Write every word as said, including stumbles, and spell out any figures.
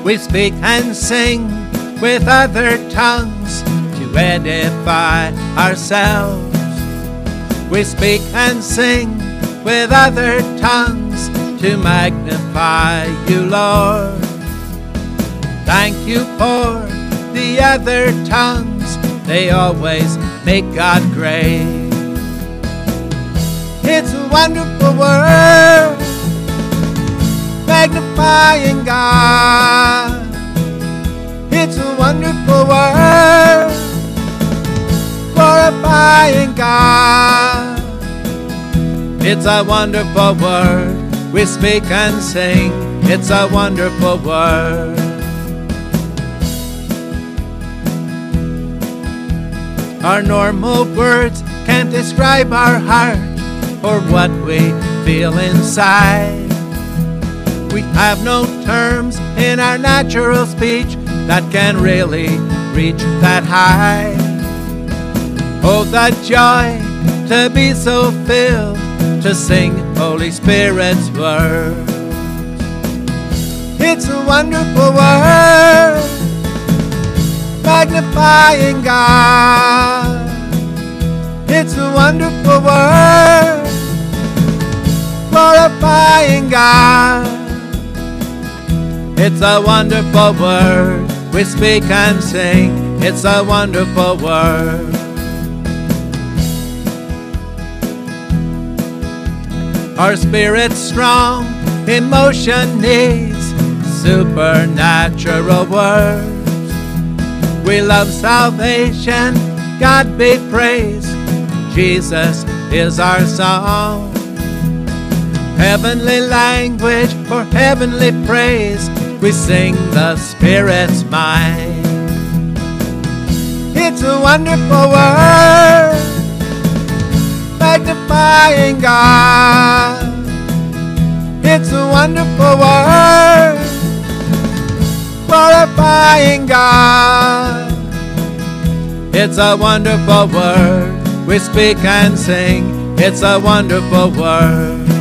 We speak and sing with other tongues to edify ourselves. We speak and sing with other tongues to magnify you, Lord. Thank you for the other tongues, they always make God great. It's a wonderful world, magnifying God. It's a wonderful world, glorifying God. It's a wonderful word, we speak and sing. It's a wonderful word. Our normal words can't describe our heart or what we feel inside. We have no terms in our natural speech that can really reach that high. Oh, the joy to be so filled, to sing Holy Spirit's word. It's a wonderful word, magnifying God. It's a wonderful word, glorifying God. It's a wonderful word, we speak and sing. It's a wonderful word. Our spirit's strong, emotion needs supernatural words. We love salvation, God be praised. Jesus is our song. Heavenly language for heavenly praise, we sing the Spirit's mind. It's a wonderful word, magnifying God. It's a wonderful word, glorifying God. It's a wonderful word, we speak and sing. It's a wonderful word.